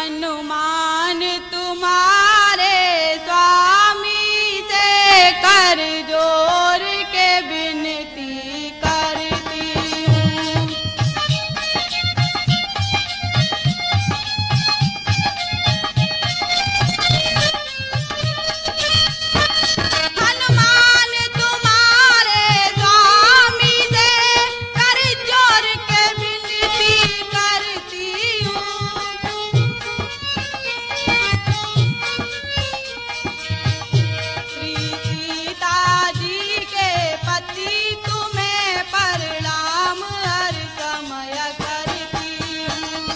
हनुमान तुम्हारे स्वामी से कर जोर के विनती करती हूँ। हनुमान तुम्हारे स्वामी से कर जोर के विनती करती हूँ। श्री सीता जी के पति तुम्हें प्रणाम हर समय करती हूँ।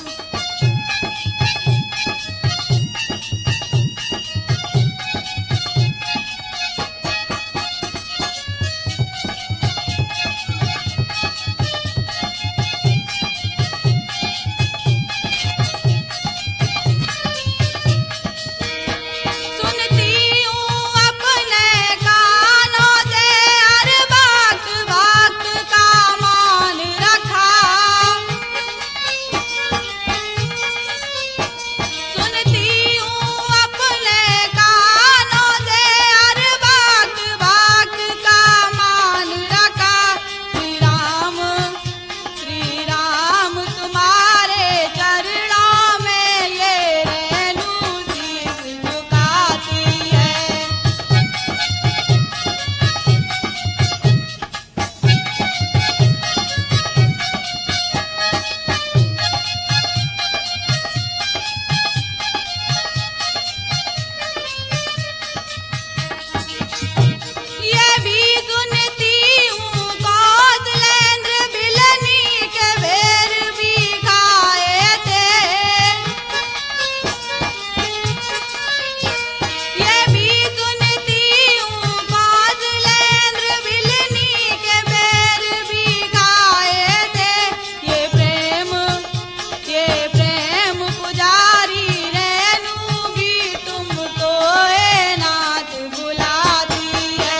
सुनती हूँ अपने कानों से हर बात बात का मान रखा। सुनती हूँ अपने कानों से हर बात बात का मान रखा। श्री राम तुम्हारे चरणों में ये रेणु शीश झुकाती है। ये भी सुनती हूँ कौशलेंद्र बिलनी के बेर भी खाए थे। ये भी सुनती हूँ कौशलेंद्र बिलनी के बेर भी खाए थे। ये प्रेम पुजारी रेणु भी तुमको ए नाथ बुलाती है।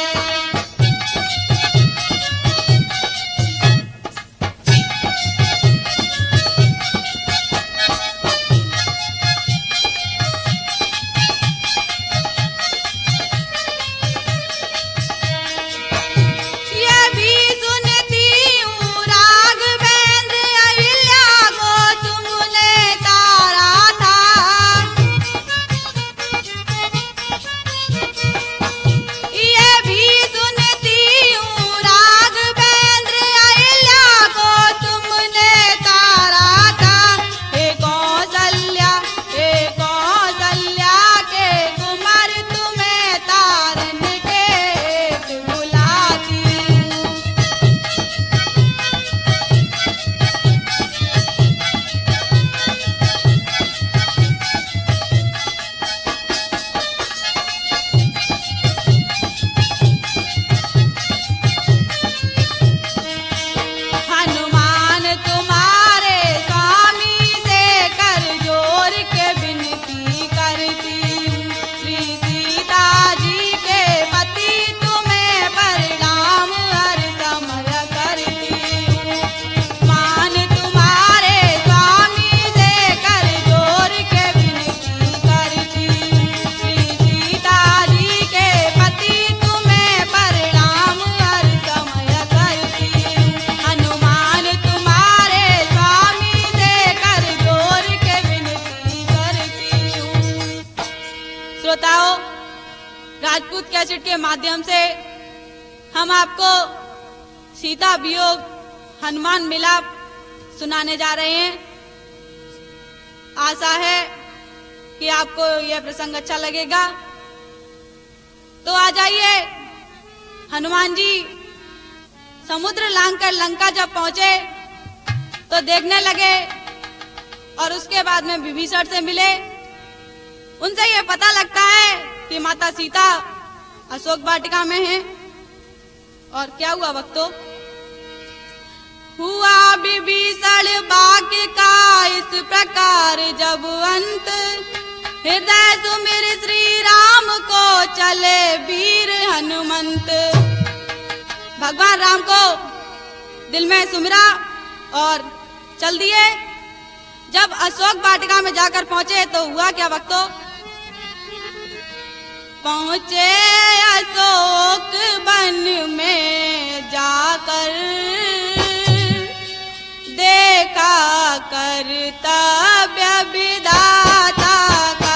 ये भी सुनती हूँ राघवेंद्र अहिल्या को तुमने तारा था। ये भी सुनती हूँ राघवेंद्र अहिल्या को तुमने तारा था। हे कौशल्या के कुमार तुम्हें तारन के हेत बुलाती हूँ। हनुमान तुम्हारे स्वामी से कर जोर के विनती करती हूँ। श्री सीता जी के पति तुम्हें प्रणाम हर समय करती हूँ। मान तुम्हारे स्वामी से कर जोर के विनती करती हूँ। श्री सीता जी के पति तुम्हें प्रणाम हर समय करती हूँ। हनुमान तुम्हारे स्वामी से कर जोर के विनती करती हूँ। श्रोताओं, राजपूत कैसेट के माध्यम से हम आपको सीता वियोग हनुमान मिलाप सुनाने जा रहे हैं। आशा है कि आपको यह प्रसंग अच्छा लगेगा। तो आ जाइए, हनुमान जी समुद्र लांघकर लंका जब पहुंचे तो देखने लगे और उसके बाद में विभीषण से मिले। उनसे यह पता लगता है कि माता सीता अशोक वाटिका में हैं। और क्या हुआ भक्तों? हुआ विभीषण बाग का इस प्रकार जब अंत, हृदय सुमिर श्री राम को चले वीर हनुमंत। भगवान राम को दिल में सुमिरा और चल दिए। जब अशोक वाटिका में जाकर पहुंचे तो हुआ क्या भक्तों? पहुंचे अशोक वन में जाकर देखा कर्तव्य विधाता का।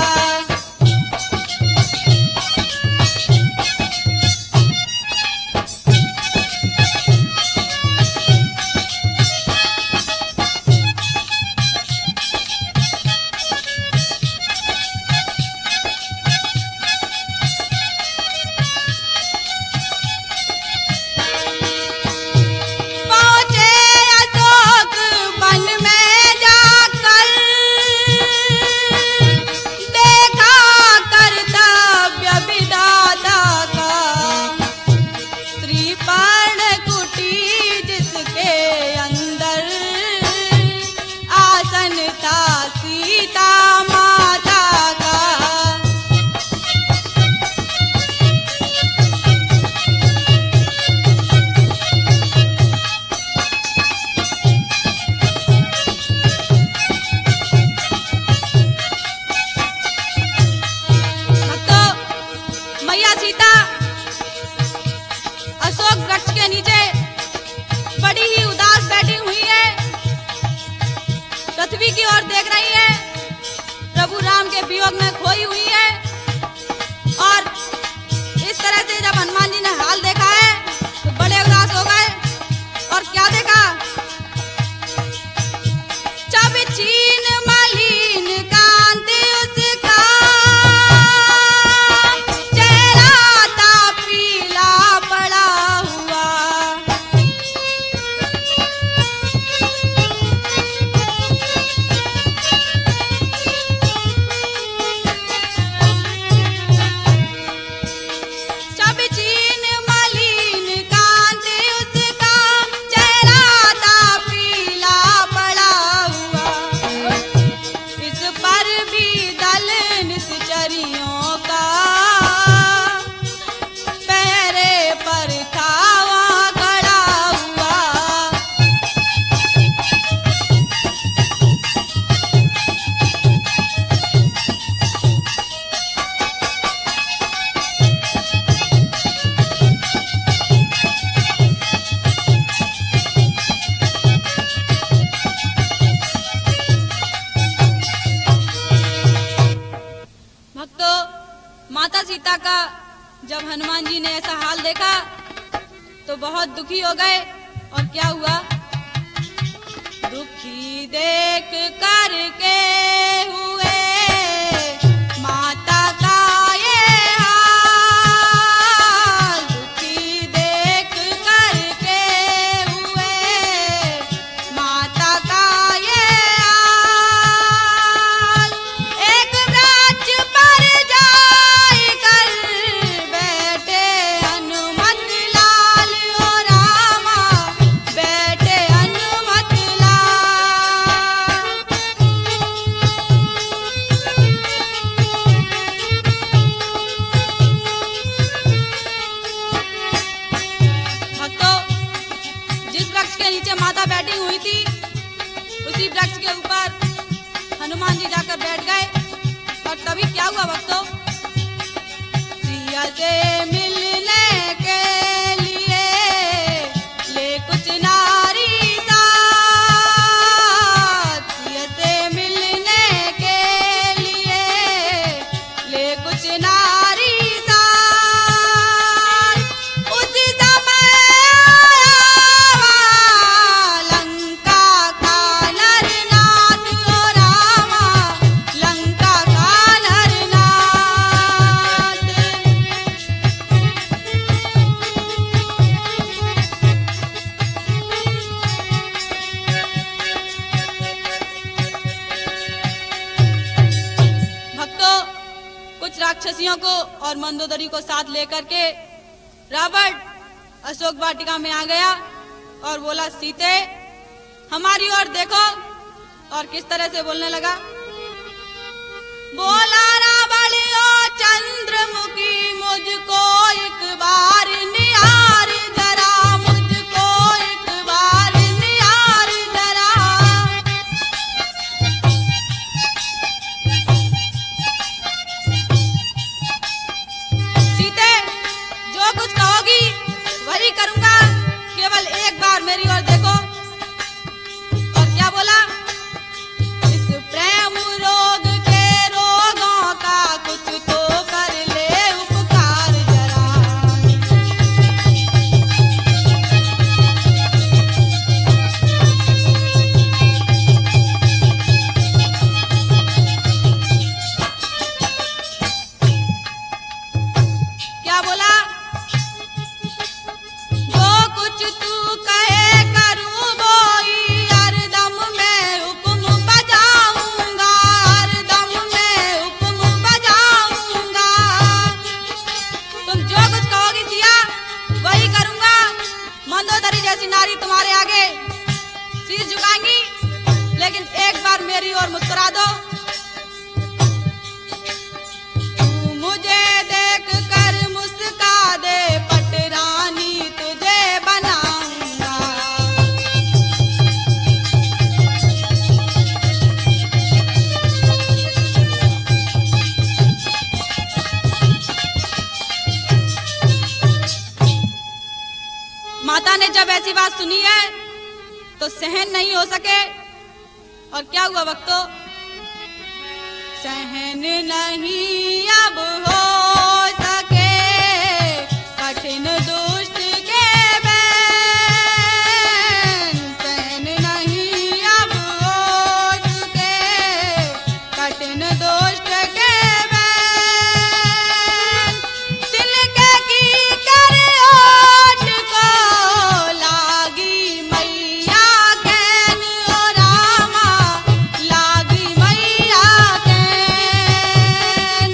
पृथ्वी की ओर देख रही है, प्रभु राम के वियोग में खोई हुई है। और इस तरह से जब हनुमान जी ने हाल देखा है तो बड़े उदास हो गए। और क्या देखा? जब चीन मलिन कांति उसका चेहरा था पीला पड़ा हुआ। माता सीता का जब हनुमान जी ने ऐसा हाल देखा तो बहुत दुखी हो गए। और क्या हुआ? दुखी देख करके हुए माता का ये हाल, दुखी देख करके हुए माता का ये हाल। एक वृक्ष पर जाकर बैठे हनुमत लाल, ओ रामा बैठे हनुमत लाल। भक्तों, जिस वृक्ष के नीचे माता बैठी हुई थी उसी वृक्ष के ऊपर हनुमान जी जाकर बैठ गए। और तभी क्या हुआ भक्तों? सिया से मिलने के लिए ले कुछ नारी साथ, सिया से मिलने के लिए ले कुछ नारी साथ। उसी समय आया लंका का नरनाथ, ओ रामा लंका का नरनाथ। भक्तों, कुछ राक्षसियों को और मंदोदरी को साथ लेकर के रावण अशोक वाटिका में आ गया और बोला, सीते हमारी ओर देखो। और किस तरह से बोलने लगा? बोला रावण, ओ चंद्रमुखी मुझको एक बार निहार जरा, मुझको एक बार निहार जरा। बात सुनी है तो सहन नहीं हो सके। और क्या हुआ भक्तों? सहन नहीं अब हो सके कठिन दुष्ट के बैन, सहन नहीं अब हो सके कठिन दुष्ट के बैन, दिल के की कर ओट को लागी मैया कैन, ओ रामा लागी मैया कैन।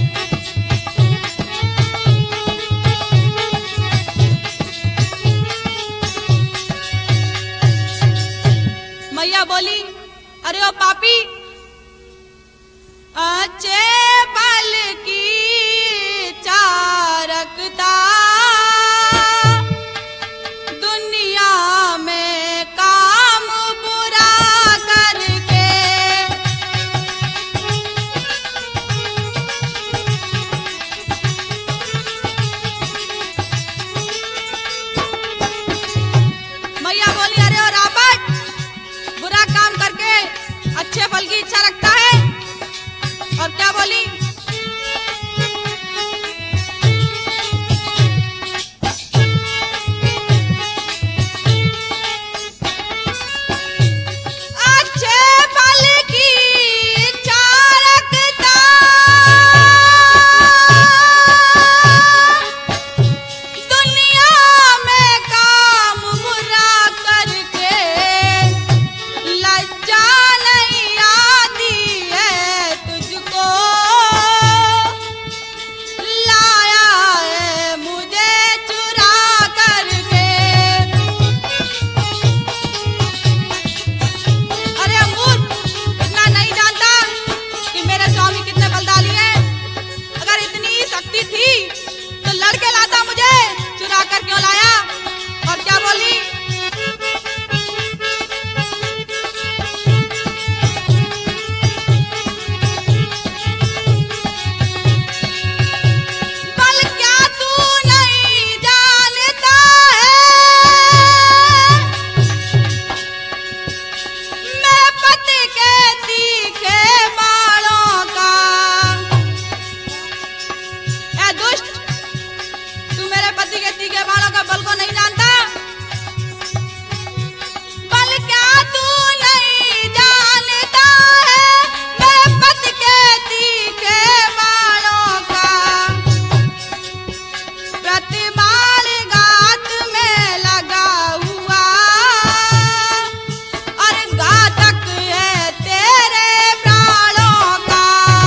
मैया बोली, अरे ओ पापी, अच्छे पल की चारकता दुनिया में काम बुरा करके, मैया बोली, अरे ओ रावण, बुरा काम करके अच्छे फल की इच्छा रखता है। और क्या बोली? अच्छे फल की इच्छा रखता दुनिया में काम बुरा करके, लज्जा नहीं आती है तुझको, लाया है मुझे चुरा करके। अरे मूर्ख, इतना नहीं जानता कि मेरे स्वामी कितने बलशाली हैं? अगर इतनी ही शक्ति थी तो लड़के लाता, मुझे चुरा कर क्यों लाया? और क्या बोली? बल क्या तू नहीं जानता है, मैं पति के तीखे बालों का। ए दुष्ट, तू मेरे पति के तीखे बालों का बल को नहीं जानता? बल क्या तू नहीं जानता है, मैं पति के तीखे बालों का। प्रतिबाल घात में लगा हुआ और घातक है तेरे प्राणों का।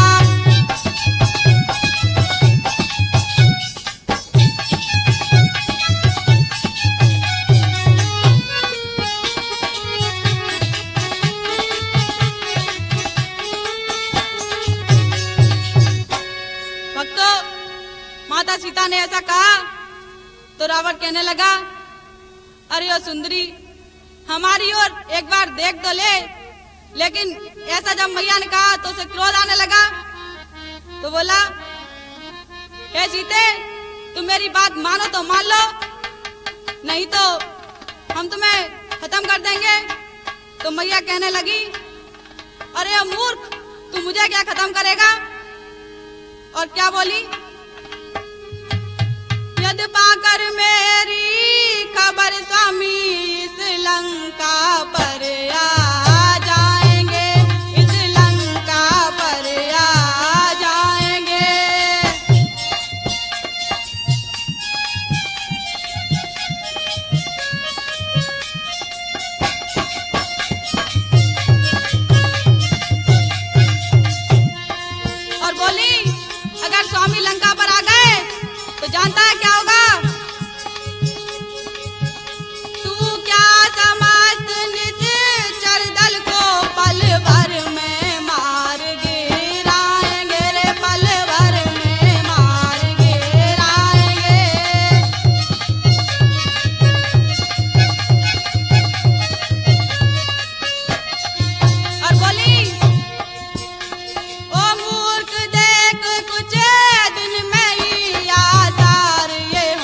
भक्तों, माता सीता ने ऐसा कहा तो रावण कहने लगा, अरे ओ सुंदरी, हमारी ओर एक बार देख तो ले। लेकिन ऐसा जब मैया ने कहा तो उसे क्रोध आने लगा, तो बोला, हे सीते, तुम मेरी बात मानो तो मान लो, नहीं तो हम तुम्हें खत्म कर देंगे। तो मैया कहने लगी, अरे ओ मूर्ख, तू मुझे क्या खत्म करेगा? और क्या बोली? यदि पाकर मेरी खबर स्वामी इस लंका पर आ जाएंगे, इस लंका पर आ जाएंगे। और बोली, अगर स्वामी लंका पर आ गए तो जानता है क्या होगा? तू क्या समस्त निश्चर दल को पल भर में मार गिराएंगे रे, पल भर में मार गिराएंगे। और बोली, ओ मूर्ख, देख कुछ दिन में ही आसार ये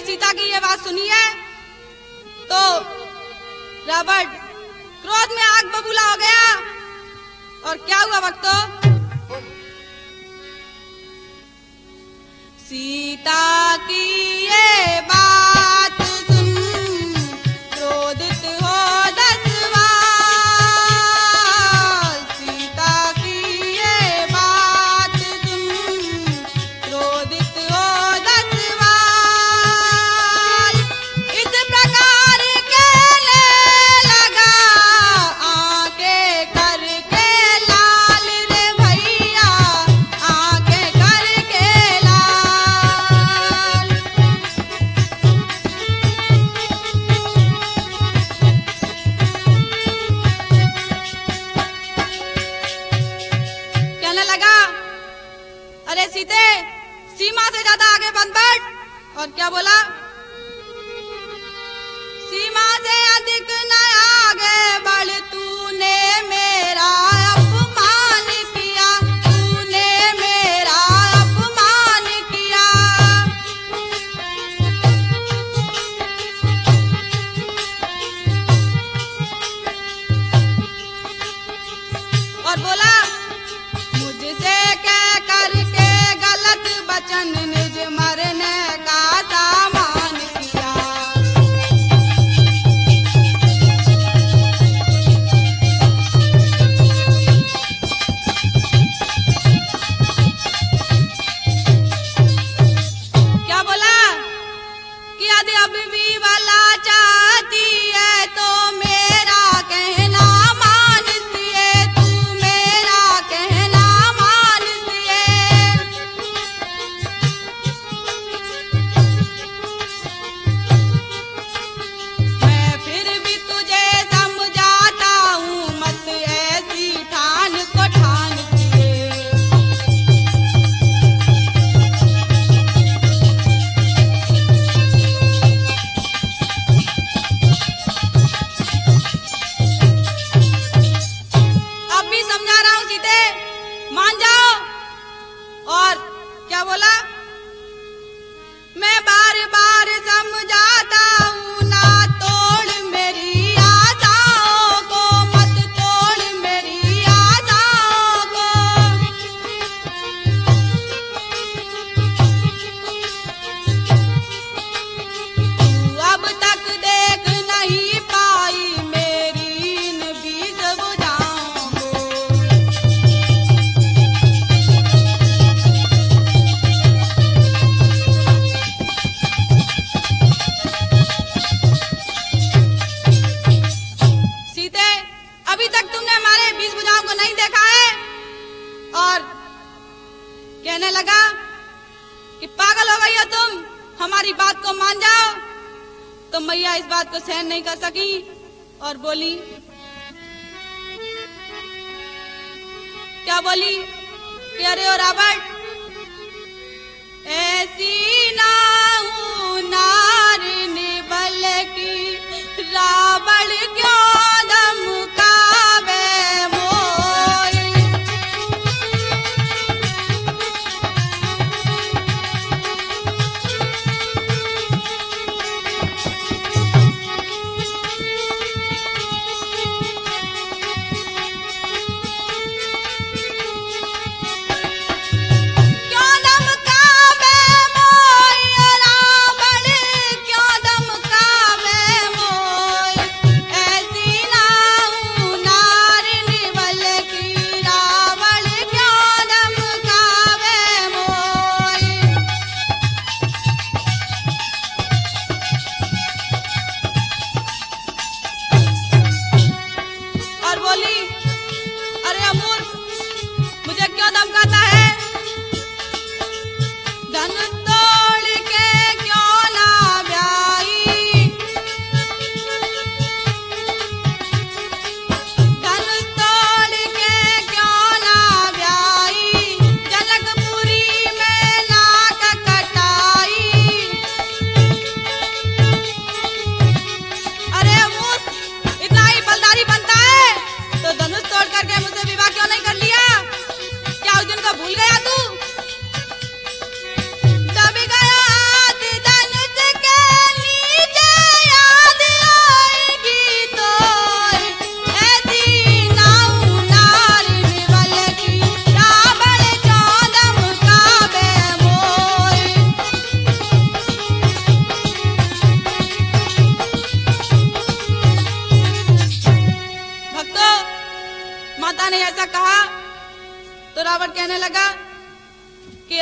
सीता की ये बात सुनी है तो रावण क्रोध में आग बबूला हो गया। और क्या हुआ भक्तों? सीता की ये बात सुन क्रोधित हो 10 बार। सीता की ये बात सुन क्रोधित हो 10 बार। इस प्रकार कहने लगा आंखें करके लाल रे भैया, आंखें करके लाल। कहने लगा अरे सीते, सीमा से ज्यादा आगे मत बढ़। और क्या बोला? सीमा से अधिक न आगे बढ़, तूने मेरा अपमान किया, तूने मेरा अपमान किया। और बोला मुझसे कह करके गलत वचन निज मरने का सामान किया। क्या बोला कि यदि अभी भी वाला चाहती है तो मेरा कहना मानती, तू मेरा कहना मानती। मैं फिर भी तुझे समझाता हूँ, मत ऐसी ठान को ठानती। अब भी समझा रहा हूँ सीते, मान जाओ। और क्या बोला? मैं बार बार समझाता हूँ, ना तोड़ मेरी आशाओं को, मत तोड़ मेरी आशाओं को। तू अब तक देख नहीं पाई मेरी इन 20 भुजाओं को। सीते, अभी तक तुमने हमारे 20 भुजाओं को नहीं देखा है। और कहने लगा कि पागल हो गई हो तुम, हमारी बात को मान जाओ। तो मैया इस बात को सहन नहीं कर सकी और बोली, क्या बोली कि अरे ओ रावण, ऐसी ना हूँ नारिनी बल्कि रावण क्यों धमकावे मोई।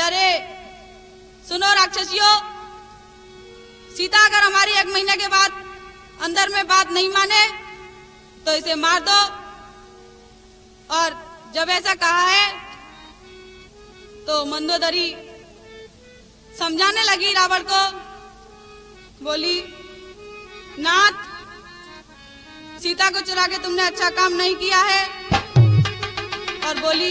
अरे सुनो राक्षसियों, सीता अगर हमारी 1 महीने के बाद अंदर में बात नहीं माने तो इसे मार दो। और जब ऐसा कहा है तो मंदोदरी समझाने लगी रावण को, बोली नाथ, सीता को चुरा के तुमने अच्छा काम नहीं किया है। और बोली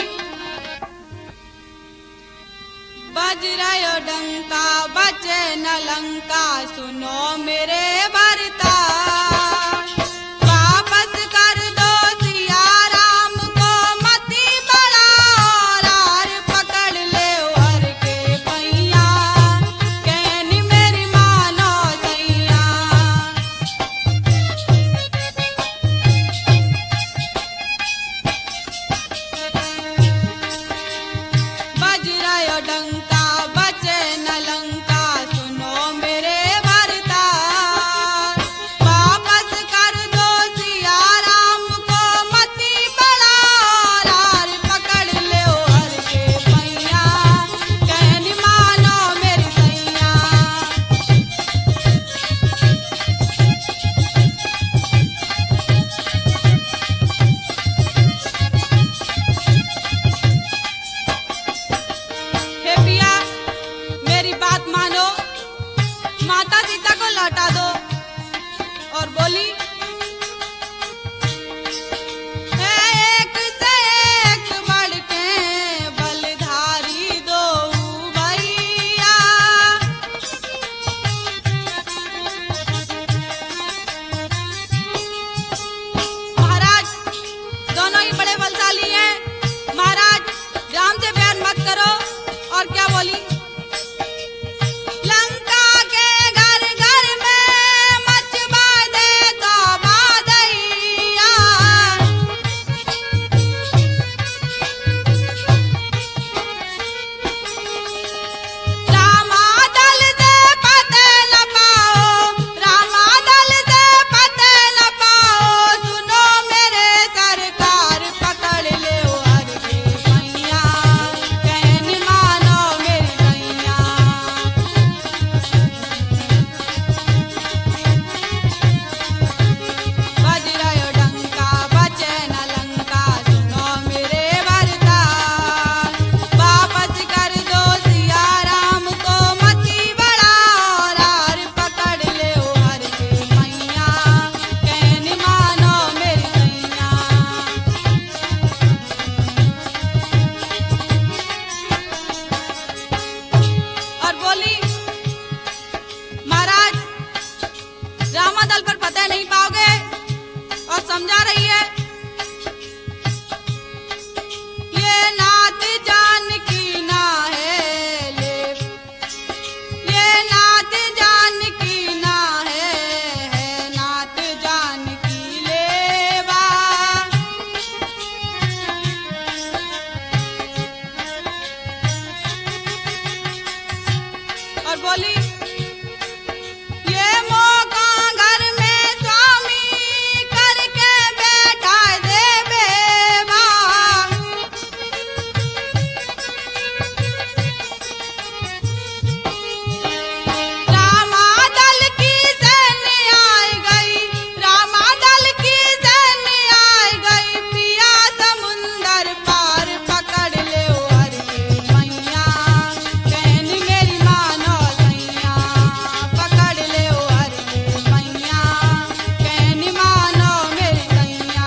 वज्र डंका बचे न लंका, सुनो मेरे भरता, वापस कर दो सिया राम को मती बड़ा, और पकड़ ले हर के पैया, कहनी मेरी मानो सैया। वज्र डंका बचे न लंका, सुनो मेरे भरता, वापस कर दो सिया राम को मती बड़ा, और पकड़ ले हर के पैया, कहनी मानो मेरी सैया। हे पिया, मेरी बात मानो, माता सीता को लौटा दो। और बोली एक से एक बढ़ के बलधारी दो भैया, महाराज दोनों ही बड़े बलशाली हैं, महाराज राम से प्यार मत करो। और क्या बोली, लंका के घर घर में मचवा दे तो बादैया, रामादल से पते न पाओ, रामादल से पते न पाओ, सुनो मेरे सरकार, पकड़ ले हर के पैया, कहनी मानो मेरी सैया। वज्र डंका बचे न लंका, सुनो मेरे भरता, वापस कर दो सिया राम को मती बड़ा, और पकड़ ले हर के पैया, कहनी मानो मेरी सैया। और बोली महाराज रामादल पर फतेह नहीं पाओगे। और समझा रही है, ये नात जानकी ना है ले, ये नात जानकी ना है नात जानकी लेवा। और बोली ये मौका घर में स्वामी करके बैठा दे बेवा, रामादल की सैन्य आई गई, रामादल की सैन्य आई गई, पिया समुंदर पार, पकड़ ले हर के पैया, कहनी मेरी मानो सैया, पकड़ ले हर के पैया, कहनी मानो मेरी सैया।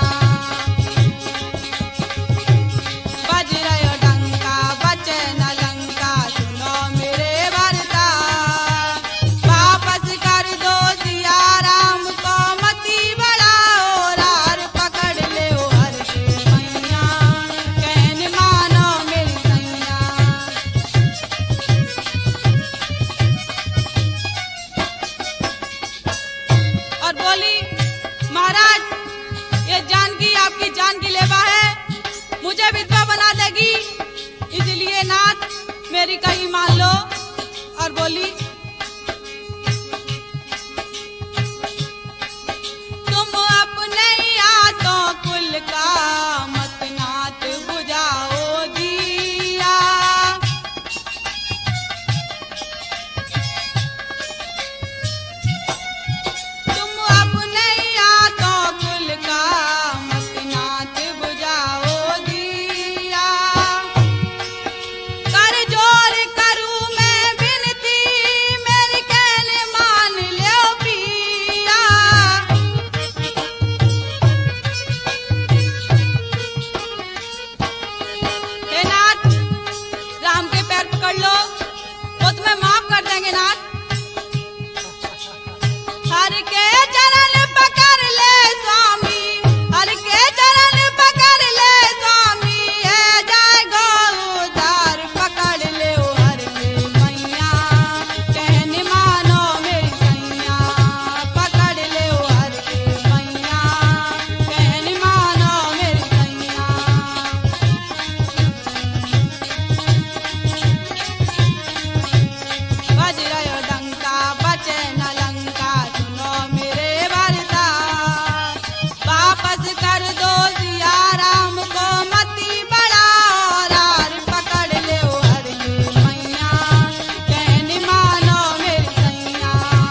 वज्र डंका बचे न लंका, सुनो मेरे भरता, वापस कर दो सिया राम को मती बड़ा, और पकड़ ले हर के पैया, कहनी मानो मेरी सैया। और बोली महाराज ये जानकी आपकी जान की लेवा है, मुझे विधवा बना देगी, इसलिए नाथ मेरी कही मान लो। और बोली तुम अपने ही हाथों कुल का मत नाथ बुझाओ दिया, हमें माफ कर देंगे नाथ। हर के चरण पकड़ ले स्वामी, हर के चरण पकड़ ले स्वामी, है जाए गो उधार पकड़ ले ओ हर के मैया, कहने मानो मेरी सैया, पकड़ ले ओ हर के मैया, कहने मानो मेरी सैया। बज रहो डंका बचे न लंका, सुनो मेरे बरदार, वापस कर दो सिया राम को मती बढ़ाओ, रार पकड़ ले ओ हर के मैया, कहने मानो मेरी सैया।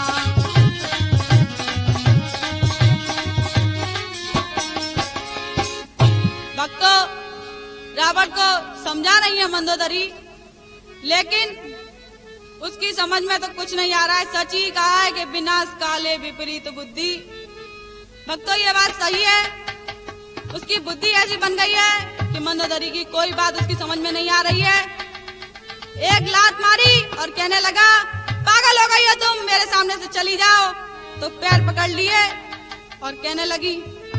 भक्तों, रावण को समझा रही है मंदोदरी, लेकिन उसकी समझ में तो कुछ नहीं आ रहा है। सच ही कहा है कि विनाश काले विपरीत बुद्धि। भक्तों, ये बात सही है, उसकी बुद्धि ऐसी बन गई है कि मंदोदरी की कोई बात उसकी समझ में नहीं आ रही है। एक लात मारी और कहने लगा, पागल हो गई हो तुम, मेरे सामने से चली जाओ। तो पैर पकड़ लिए और कहने लगी,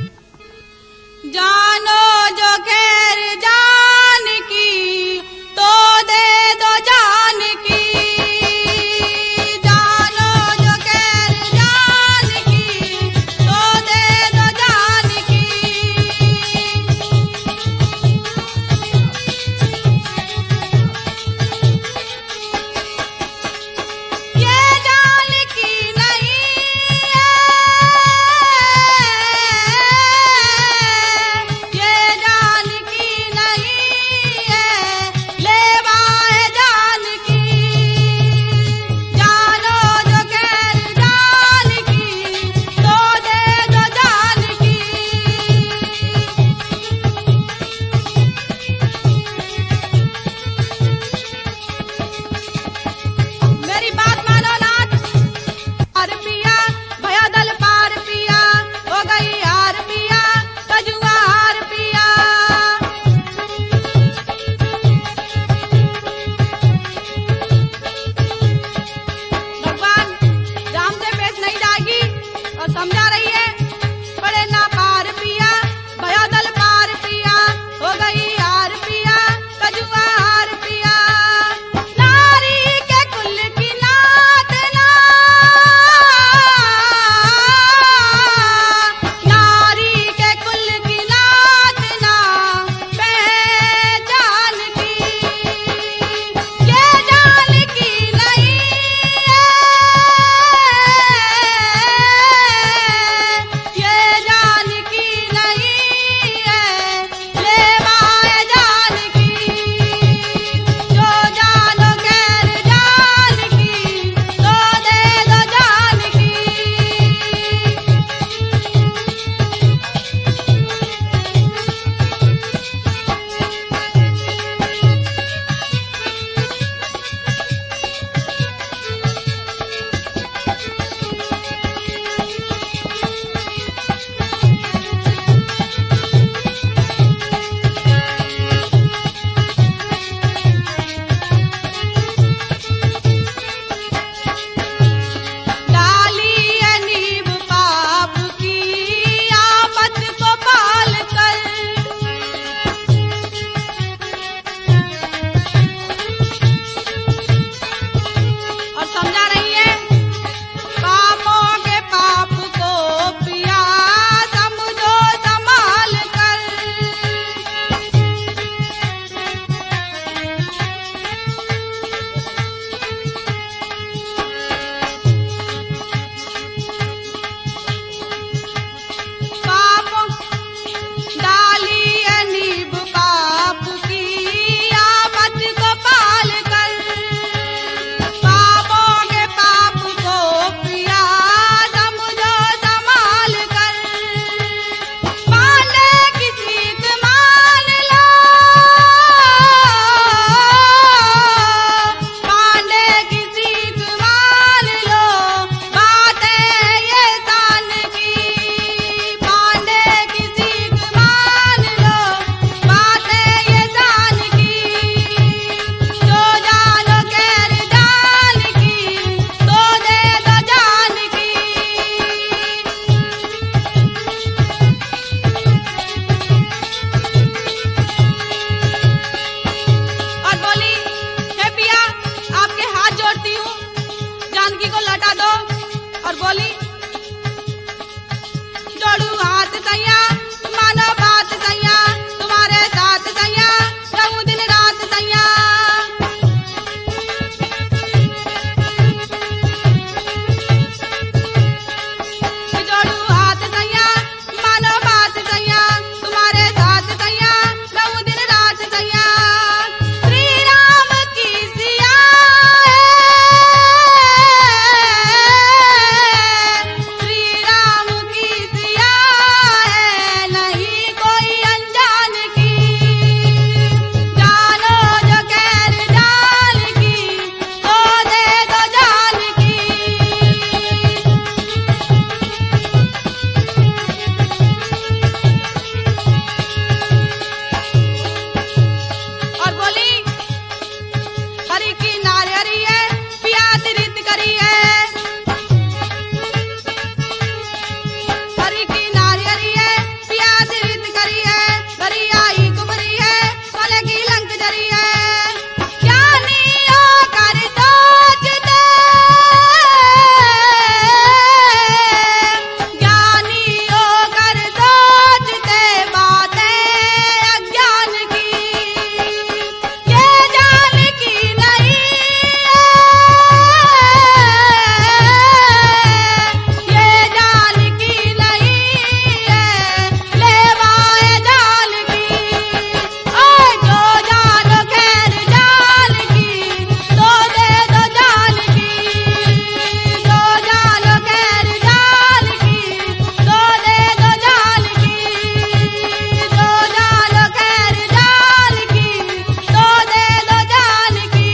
जानो जो खैर जान की, तो दे दो जान की, जानो जो खैर जान की, तो दे दो जान की। ये जान की नहीं है, ये जान की नहीं है, लेवा बता दो। और बोली, जोड़ू हाथ सैया मानो बात सैया, तुम्हारे साथ सैया रहूं दिन रात सैया। जोड़ू हाथ सैया मानो बात सैया, तुम्हारे साथ सैया रहूं दिन रात सैया। श्री राम की सिया है, श्री राम की सिया है, नहीं कोई अनजान की। जानो जो गैर जान की, तो दे दो जान की। और बोली, हरि की नारी है पिया तिरित करी है, हरि की नारी है पिया तिरित करी है, घरी आई कुमरी है सोने की लंक जरी है। ज्ञानी होकर सोचते, ज्ञानी होकर सोचते बातें अज्ञान की। ये जान की नहीं है, ये जान की नहीं है, लेवाए जान की। ओए जो जानो खैर जान की, तो दे दो जान की। जो जानो खैर जान की, तो दे दो जान की। जो जानो खैर जान की, तो दे दो जान की।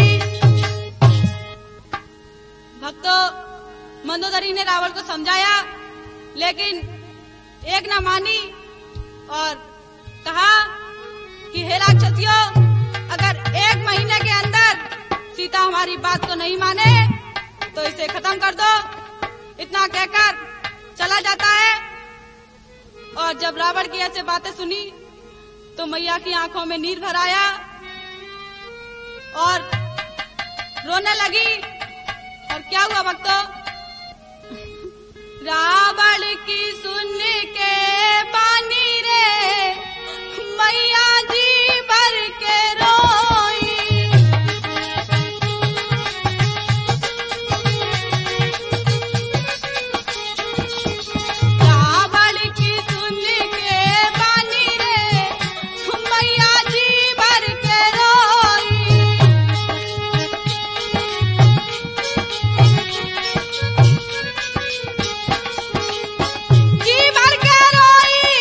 भक्तों, मंदोदरी ने रावण को समझाया, लेकिन एक न मानी और कहा कि हे राक्षसियों, अगर 1 महीने के अंदर सीता हमारी बात को नहीं माने तो इसे खत्म कर दो। इतना कहकर चला जाता है। और जब रावण की ऐसे बातें सुनी तो मैया की आंखों में नीर भर आया और रोने लगी। और क्या हुआ भक्तों? रावण की सुन के बानी रे, मैया जी भर के रोई। रावण की सुन के बानी रे, मैया जी भर के रोई। जी भर के रोई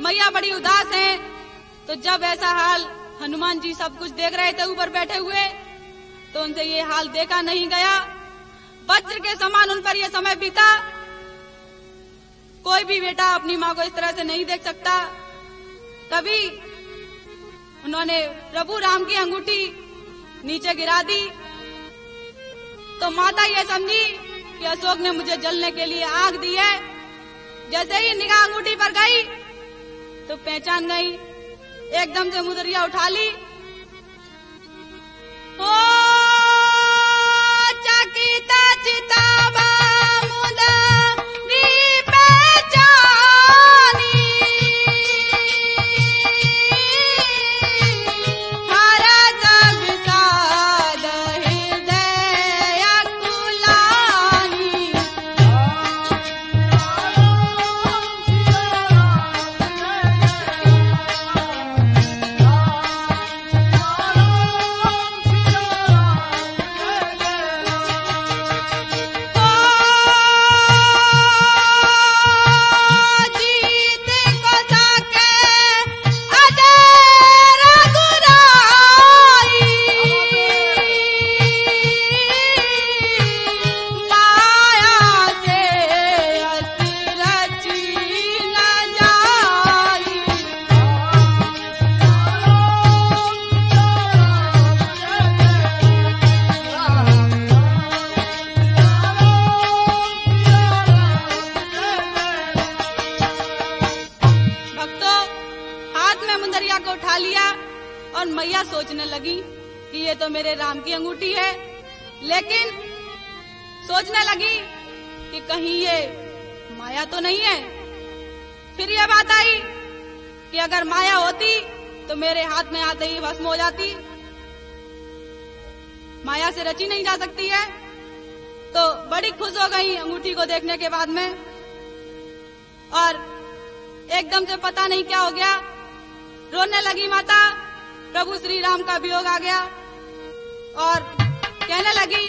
मैया बड़ी उदास हैं। तो जब ऐसा हाल हनुमान जी सब कुछ देख रहे थे ऊपर बैठे हुए, तो उनसे ये हाल देखा नहीं गया। वज्र के समान उन पर यह समय बीता। कोई भी बेटा अपनी माँ को इस तरह से नहीं देख सकता। तभी उन्होंने प्रभु राम की अंगूठी नीचे गिरा दी। तो माता ये समझी कि अशोक ने मुझे जलने के लिए आग दी है। जैसे ही निगाह अंगूठी पर गई तो पहचान गई, एकदम से मुदरिया उठा ली। ओ चकिता चिताबा मुदरी पहचानी, हरा सब साद हृदय अकुलानी। को उठा लिया और मैया सोचने लगी कि ये तो मेरे राम की अंगूठी है, लेकिन सोचने लगी कि कहीं ये माया तो नहीं है। फिर यह बात आई कि अगर माया होती तो मेरे हाथ में आते ही भस्म हो जाती। माया से रची नहीं जा सकती है। तो बड़ी खुश हो गई अंगूठी को देखने के बाद में, और एकदम से पता नहीं क्या हो गया, रोने लगी माता। प्रभु श्री राम का वियोग आ गया और कहने लगी,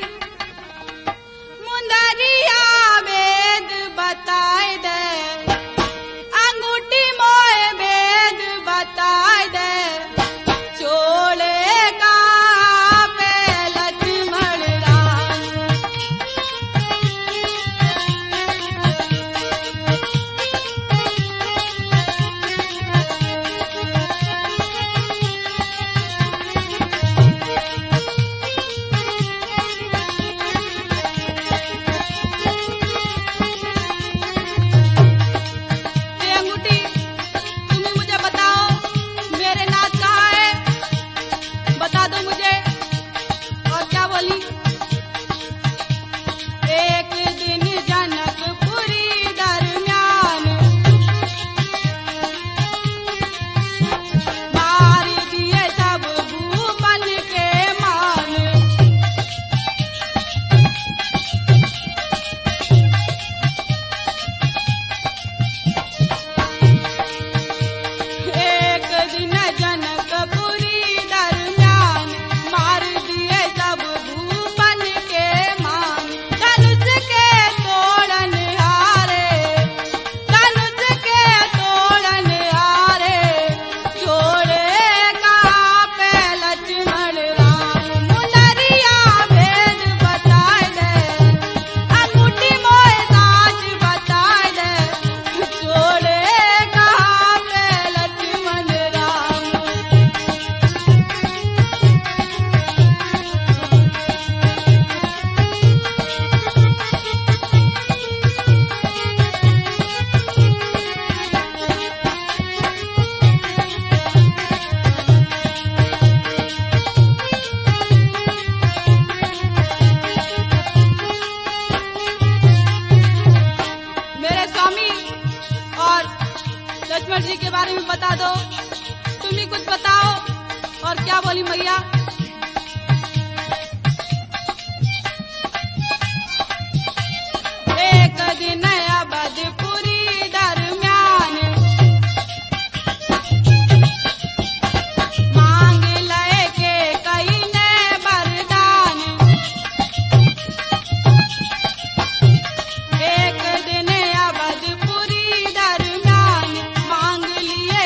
मुंदरिया वेद बताए दे, अंगूठी मोए वेद बताए दे, चोले का पे लक्ष्मण राम। लक्ष्मण जी के बारे में बता दो, तुम ही कुछ बताओ। और क्या बोली मैया, एक दिन अवधपुरी दरम्यान मांग लय के कई ने वरदान। एक दिन अवधपुरी दरम्यान मांग लिए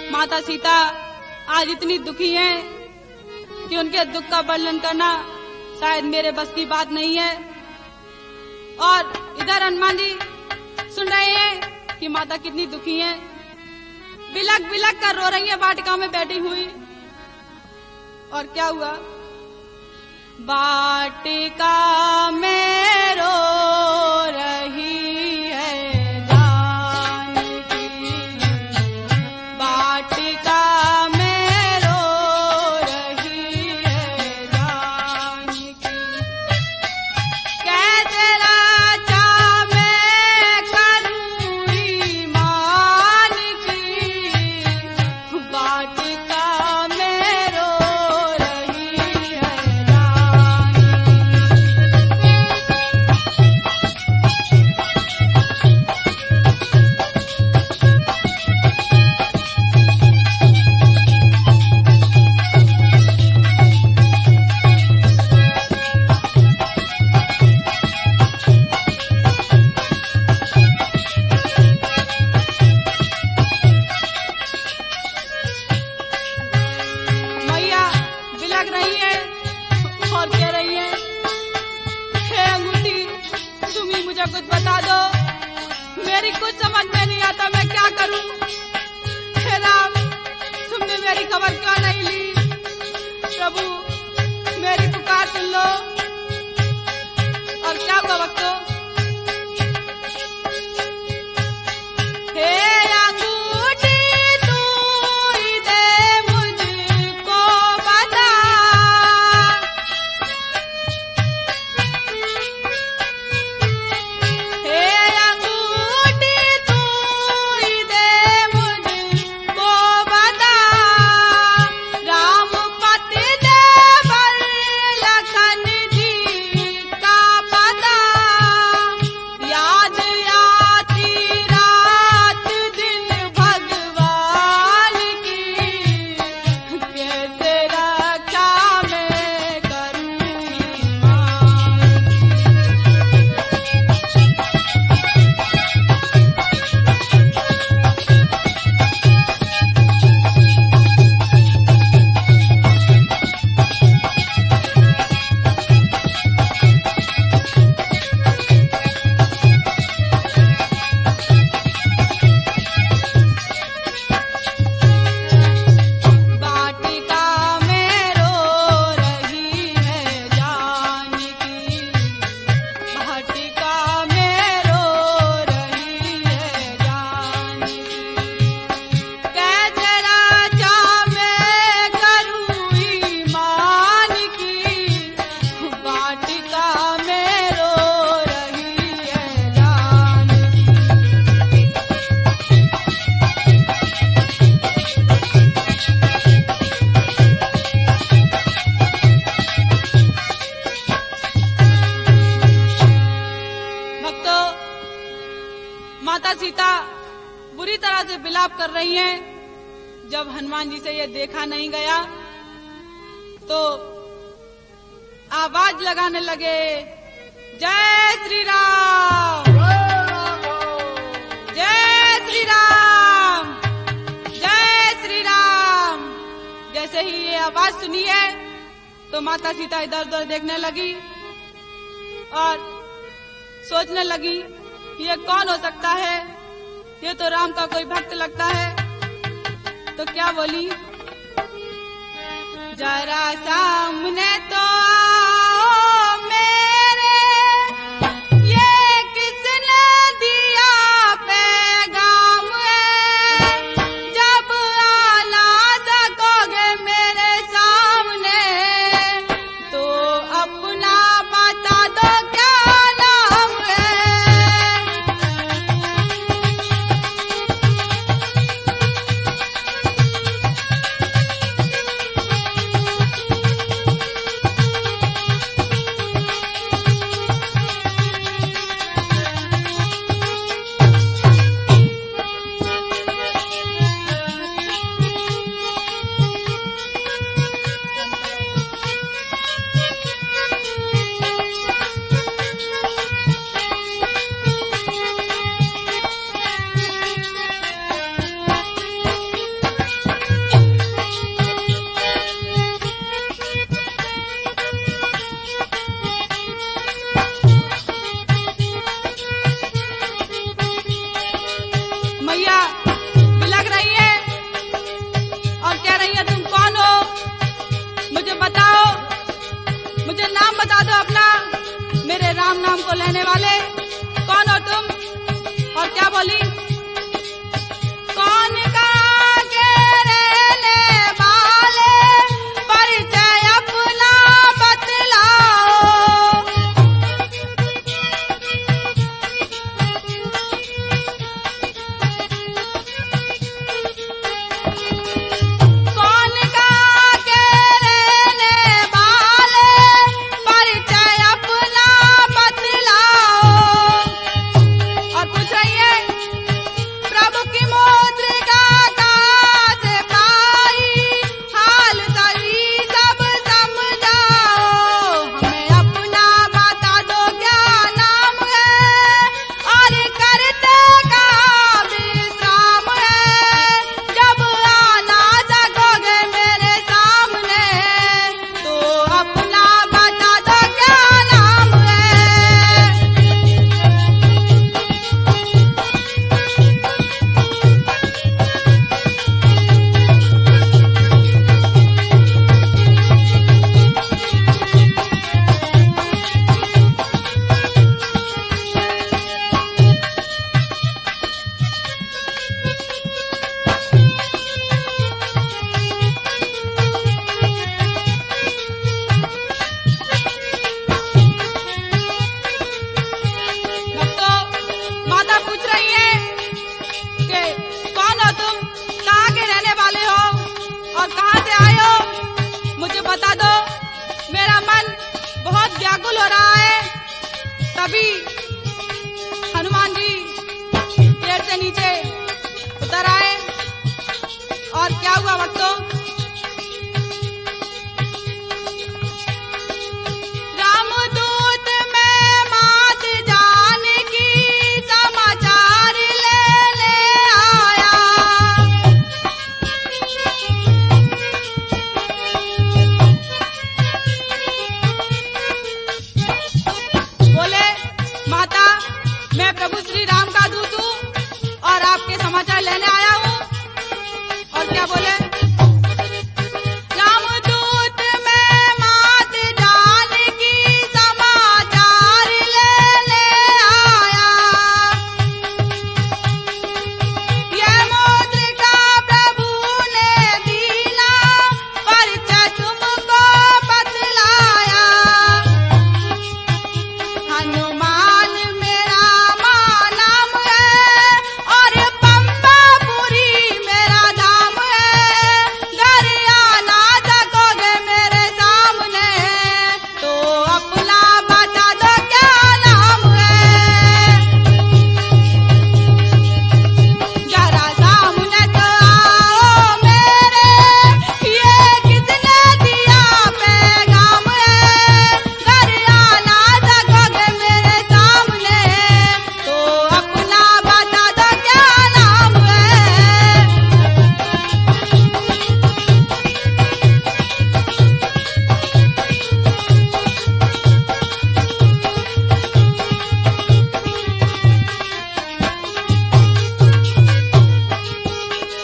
माता सीता आज इतनी दुखी हैं कि उनके दुख का वर्णन करना शायद मेरे बस की बात नहीं है। और इधर हनुमान जी सुन रहे हैं कि माता कितनी दुखी हैं, बिलक बिलक कर रो रही है वाटिका में बैठी हुई। और क्या हुआ? वाटिका में रो रही है जानकी, वाटिका में रो रही है जानकी। कैसे राजा मैं करूँ ईमान की, वाटिका में रो रही है जानकी। मैया बिलक रही है और कह रही है, हे अंगूठी तुम ही मुझे कुछ बता दो, मेरी कुछ समझ में नहीं आता, मैं क्या करूं। हे राम तुमने मेरी खबर क्यों नहीं ली? प्रभु मेरी पुकार सुन लो। और क्या हुआ भक्तों? हे अंगूठी तू ही दे मुझको बता, हे अंगूठी तू ही दे मुझको बता, राम पति देवर लखन जी का पता, याद आती रात दिन भगवान की, कैसे रक्षा मैं करूँ ईमान। वाटिका में रो रही है जानकी, वाटिका में रो रही है जानकी। कैसे राजा मैं करूँ ईमान की, वाटिका में रो रही है जानकी। भक्तों माता सीता बुरी तरह से विलाप कर रही हैं। जब हनुमान जी से ये देखा नहीं गया तो आवाज लगाने लगे, जय श्री राम, जय श्री राम, जय श्री राम। जैसे ही ये आवाज सुनी है तो माता सीता इधर उधर देखने लगी और सोचने लगी कि ये कौन हो सकता है, ये तो राम का कोई भक्त लगता है। तो क्या बोली, जरा सामने तो आओ मेरे, ये किसने दिया पैगाम है, जब आ ना सकोगे मेरे सामने तो अपना बता दो क्या नाम है।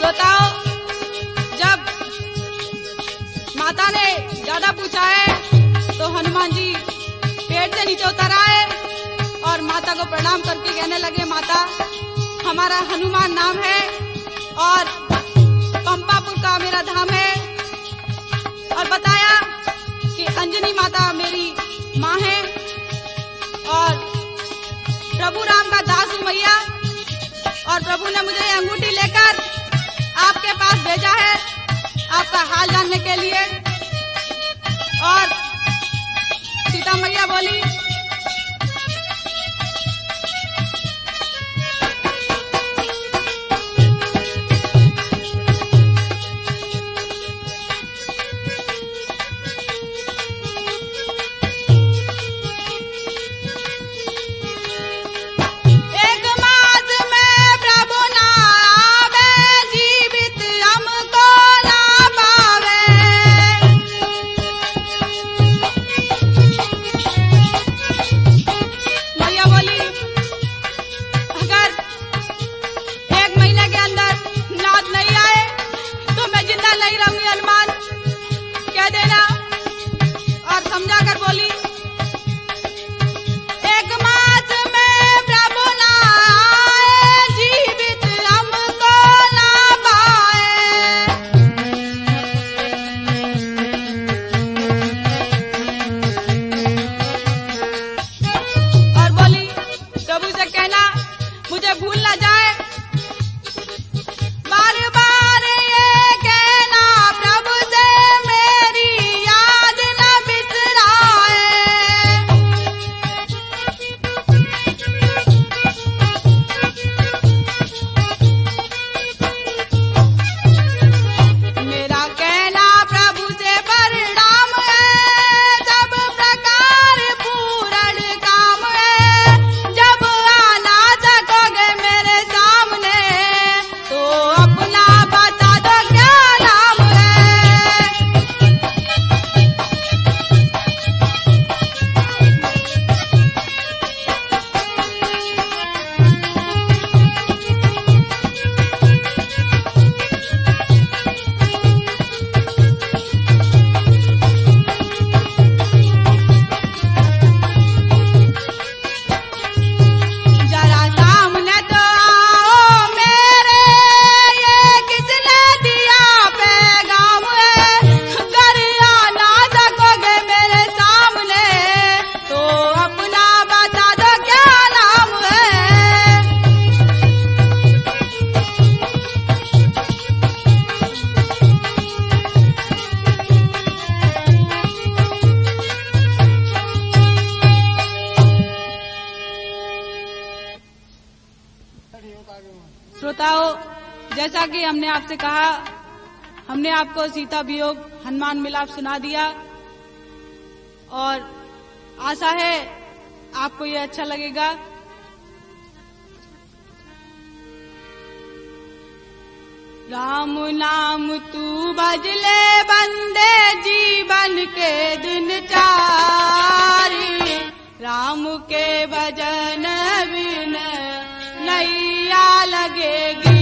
श्रोताओं, जब माता ने ज्यादा पूछा है तो हनुमान जी पेड़ से नीचे उतर आए और माता को प्रणाम करके कहने लगे, माता हमारा हनुमान नाम है और पंपापुर का मेरा धाम है। और बताया कि अंजनी माता मेरी माँ है और प्रभु राम का दास हूँ मैया, और प्रभु ने मुझे अंगूठी लेकर आपके पास भेजा है आपका हाल जानने के लिए। और सीता मैया बोली, मुझे भूल न जाए। बार बार ये कहना प्रभु से मेरी याद न बिसराए। मेरा कहना प्रभु से परिणाम है, सब प्रकार पूर्ण काम है। जब आना सकोगे मेरे सामने तो अपना बता दो क्या नाम है। जरा सामने तो आओ मेरे, ये किसने दिया पैगाम है। अगर आना सकोगे मेरे सामने तो अपना बता दो क्या नाम है। श्रोताओं, जैसा कि हमने आपसे कहा, हमने आपको सीता वियोग हनुमान मिलाप सुना दिया और आशा है आपको ये अच्छा लगेगा। राम नाम तू भज ले बंदे जीवन के दिन चारी। राम के भजन बिन नैया लगेगी।